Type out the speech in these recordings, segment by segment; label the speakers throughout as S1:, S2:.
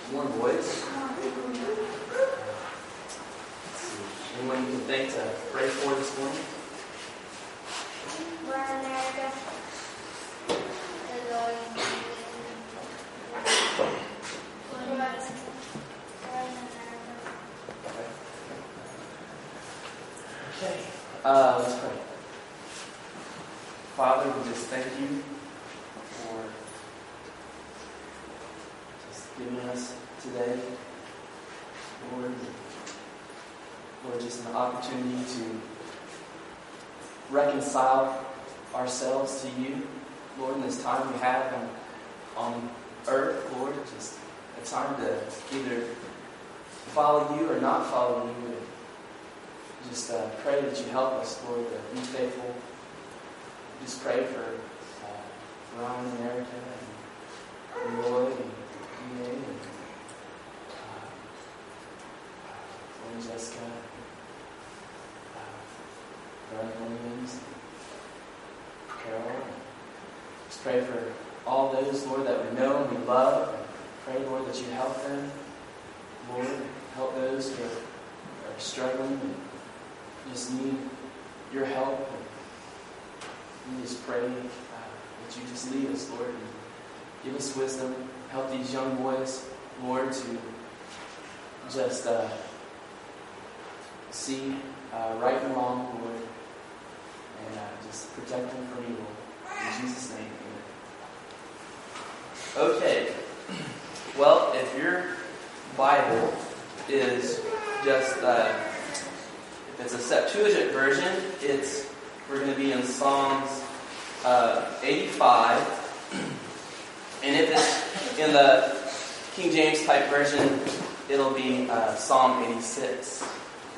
S1: One voice. Anyone you can think to pray for this morning?
S2: Born America.
S1: Okay. Let's pray. Father, we just thank you for just giving us today, Lord, for just an opportunity to reconcile ourselves to you, Lord, in this time we have on earth, Lord, just a time to either follow you or not follow you. Just pray that you help us, Lord, to be faithful. Just pray for Ryan and Erica and Roy and EA and Jessica, Brian Williams, Carol. Just pray for all those, Lord, that we know and we love. And pray, Lord, that you help them. Lord, help those who are struggling and just need your help. And we just pray that you just lead us, Lord, and give us wisdom. Help these young boys, Lord, to just see right and wrong, Lord, and just protect them from evil. In Jesus' name, amen. Okay. Well, if your Bible is just if it's a Septuagint version, we're going to be in Psalms 85, and if it's in the King James type version, it'll be Psalm 86.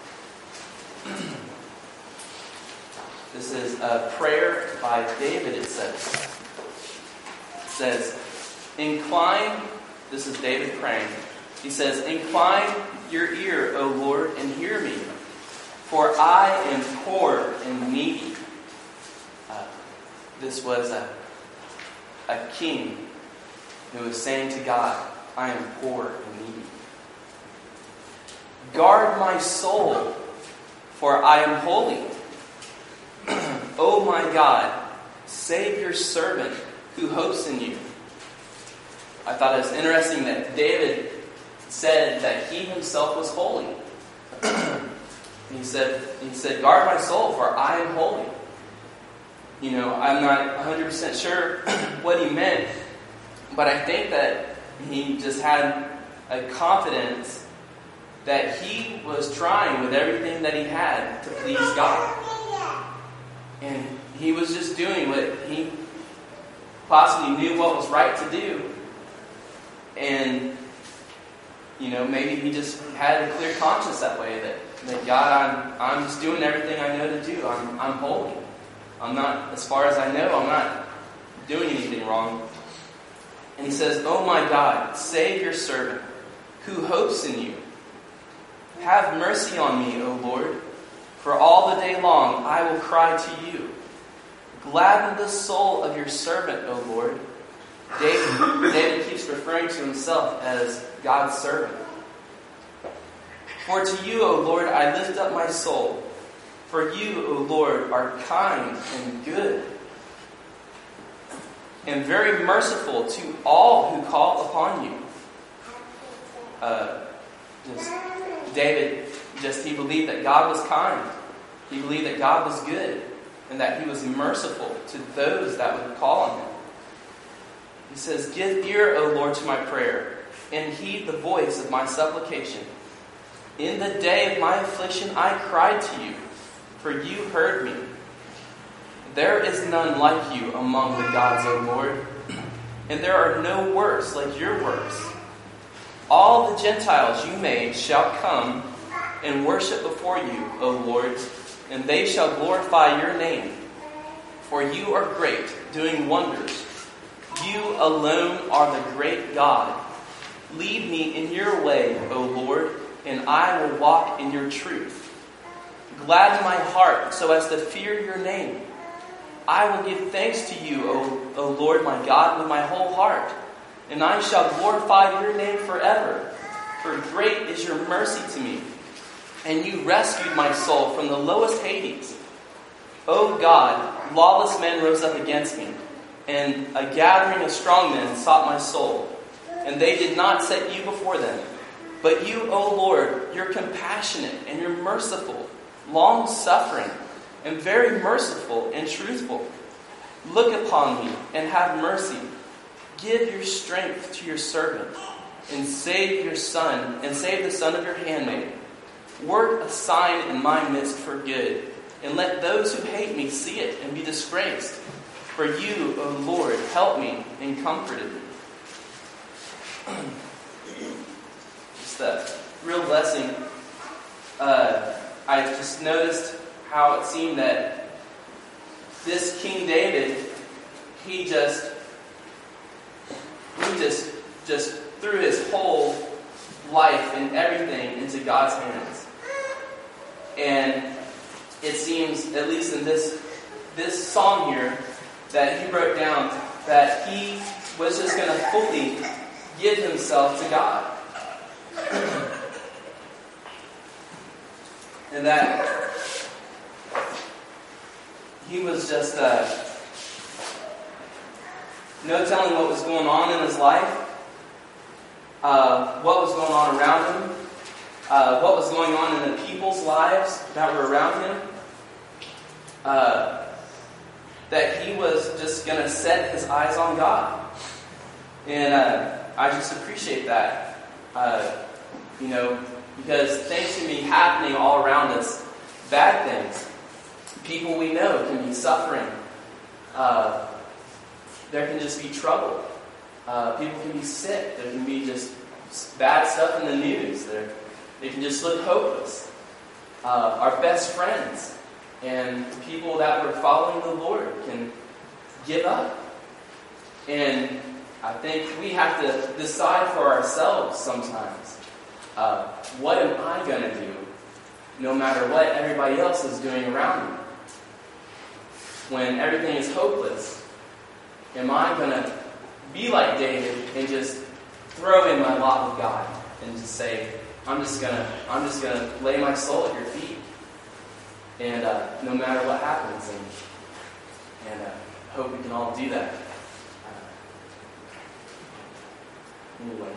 S1: This is a prayer by David, it says. It says, incline, this is David praying. He says, incline your ear, O Lord, and hear me, for I am poor and needy. This was a king who was saying to God, I am poor and needy. Guard my soul, for I am holy. O my God, save your servant who hopes in you. I thought it was interesting that David said that he himself was holy. He said, guard my soul, for I am holy. You know, I'm not 100% sure what he meant, but I think that he just had a confidence that he was trying with everything that he had to please God. And he was just doing what he possibly knew what was right to do. And, you know, maybe he just had a clear conscience that way, that God, I'm just doing everything I know to do. I'm holy. I'm not, as far as I know, I'm not doing anything wrong. And he says, oh my God, save your servant who hopes in you. Have mercy on me, O Lord, for all the day long I will cry to you. Gladden the soul of your servant, O Lord. David keeps referring to himself as God's servant. For to you, O Lord, I lift up my soul. For you, O Lord, are kind and good, and very merciful to all who call upon you. David, he believed that God was kind. He believed that God was good, and that he was merciful to those that would call on him. He says, give ear, O Lord, to my prayer, and heed the voice of my supplication. In the day of my affliction I cried to you, for you heard me. There is none like you among the gods, O Lord, and there are no works like your works. All the Gentiles you made shall come and worship before you, O Lord, and they shall glorify your name. For you are great, doing wonders. You alone are the great God. Lead me in your way, O Lord, and I will walk in your truth. Gladden my heart so as to fear your name. I will give thanks to you, O Lord my God, with my whole heart, and I shall glorify your name forever. great is your mercy to me, and you rescued my soul from the lowest Hades. O God, lawless men rose up against me, and a gathering of strong men sought my soul, and they did not set you before them. But you, O Lord, you're compassionate and you're merciful, long-suffering, and very merciful and truthful. Look upon me and have mercy. Give your strength to your servant, and save your son, and save the son of your handmaid. Work a sign in my midst for good, and let those who hate me see it and be disgraced. For you, O Lord, help me and comforted me. Just a real blessing. I just noticed how it seemed that this King David, he just threw his whole life and everything into God's hands. And it seems, at least in this song here, that he wrote down that he was just going to fully give himself to God. And that he was just no telling what was going on in his life, what was going on around him, what was going on in the people's lives that were around him, that he was just going to set his eyes on God. And I just appreciate that, because things can be happening all around us, bad things. People we know can be suffering. There can just be trouble. People can be sick. There can be just bad stuff in the news. They can just look hopeless. Our best friends and people that were following the Lord can give up. And I think we have to decide for ourselves sometimes, what am I going to do no matter what everybody else is doing around me? When everything is hopeless, am I going to be like David and just throw in my lot with God and just say, I'm just gonna lay my soul at your feet, and no matter what happens, and hope we can all do that. Anyway,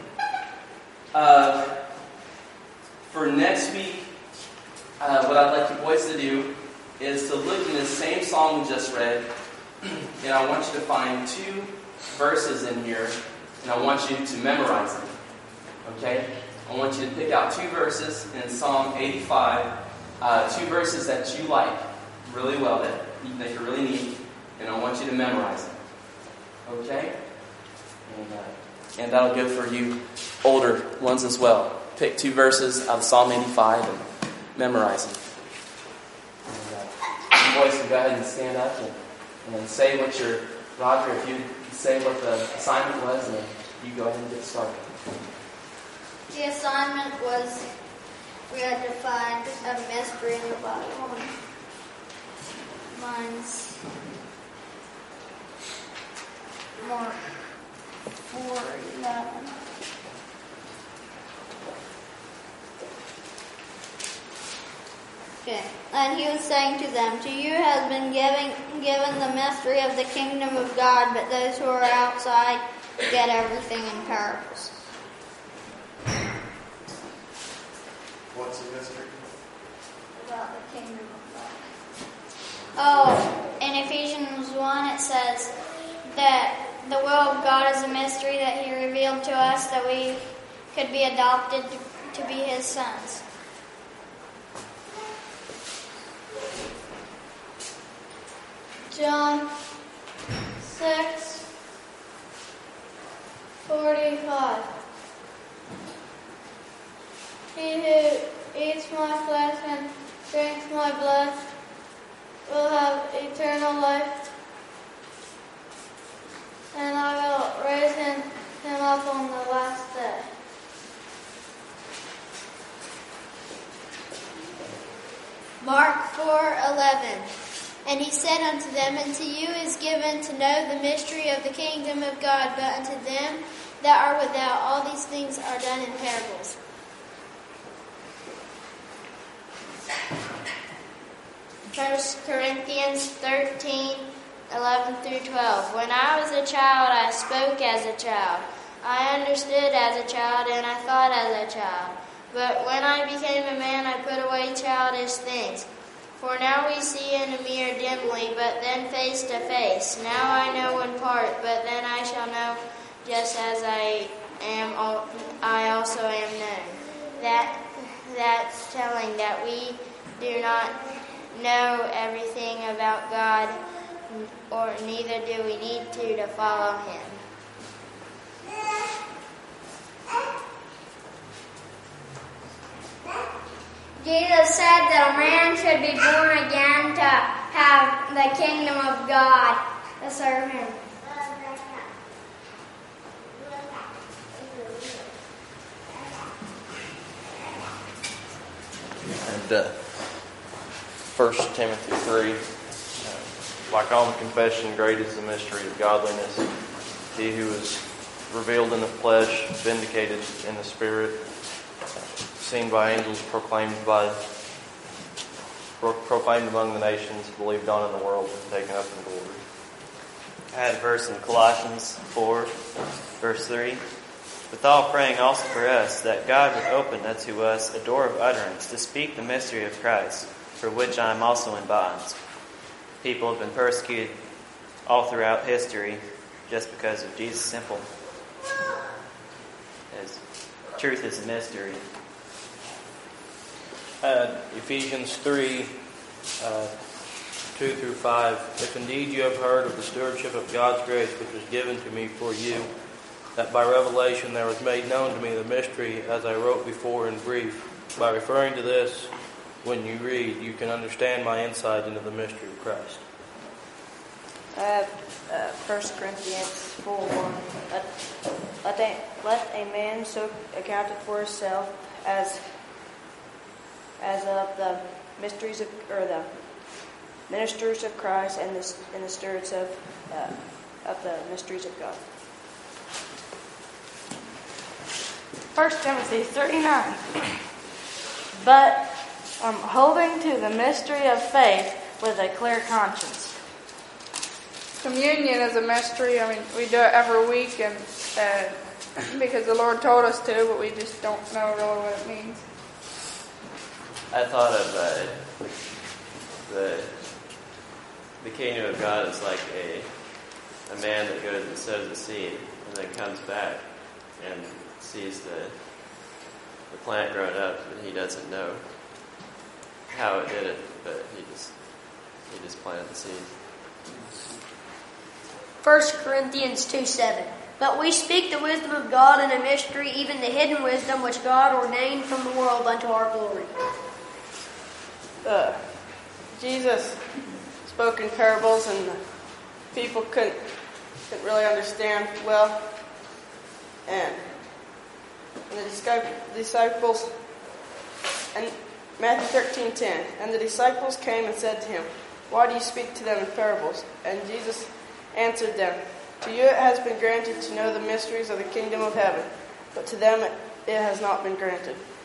S1: for next week, what I'd like you boys to do is to look in this same song we just read, and I want you to find 2 verses in here, and I want you to memorize them. Okay? I want you to pick out 2 verses in Psalm 85, 2 verses that you like really well, that you think are really neat, and I want you to memorize them. Okay? And that'll go for you older ones as well. Pick 2 verses out of Psalm 85 and memorize them. And you boys can go ahead and stand up and say what your, Roger, if you say what the assignment was, and you go ahead and get started.
S2: The assignment was we had to find a mystery in the Bible. Mine's Mark 4:11. Okay. And he was saying to them, to you has been given the mystery of the kingdom of God, but those who are outside get everything in parables.
S3: What's the mystery?
S2: About the kingdom of God. Oh, in Ephesians 1 it says that the will of God is a mystery that He revealed to us that we could be adopted to be His sons. John 6:45. He who eats my flesh and drinks my blood will have eternal life, and I will raise him up on the last day. Mark 4:11. And he said unto them, unto you is given to know the mystery of the kingdom of God, but unto them that are without all these things are done in parables.
S4: 1 Corinthians 13:11-12. When I was a child, I spoke as a child. I understood as a child, and I thought as a child. But when I became a man, I put away childish things. For now we see in a mirror dimly, but then face to face. Now I know in part, but then I shall know just as I also am known. That's telling that we do not know everything about God, or neither do we need to follow Him.
S2: Jesus said that a man should be born again to have the kingdom of God, to serve Him.
S5: And 1 Timothy 3, like all the confession, great is the mystery of godliness. He who is revealed in the flesh, vindicated in the spirit, seen by angels, proclaimed among the nations, believed on in the world, and taken up in glory.
S6: I had a verse in Colossians 4, verse 3. With all praying also for us, that God would open unto us a door of utterance to speak the mystery of Christ, for which I am also in bonds. People have been persecuted all throughout history just because of Jesus' simple. As truth is a mystery.
S5: Ephesians 3, 2-5. If indeed you have heard of the stewardship of God's grace which was given to me for you, that by revelation there was made known to me the mystery, as I wrote before in brief. By referring to this, when you read, you can understand my insight into the mystery of Christ.
S7: I have 1 Corinthians 4:1. Let a man so account it for himself as of the mysteries of, or the ministers of Christ and the stewards of the mysteries of God.
S8: 1 Timothy 3:9. But holding to the mystery of faith with a clear conscience.
S9: Communion is a mystery. We do it every week, and because the Lord told us to, but we just don't know really what it means.
S10: I thought of the kingdom of God is like a man that goes and sows a seed and then comes back and sees the plant growing up, and he doesn't know how it did it, but he just planted the seed.
S11: 1 Corinthians 2:7. But we speak the wisdom of God in a mystery, even the hidden wisdom which God ordained from the world unto our glory.
S8: Jesus spoke in parables, and the people couldn't really understand well. And the disciples, and Matthew 13:10, and the disciples came and said to him, Why do you speak to them in parables? And Jesus answered them, To you it has been granted to know the mysteries of the kingdom of heaven, but to them it has not been granted.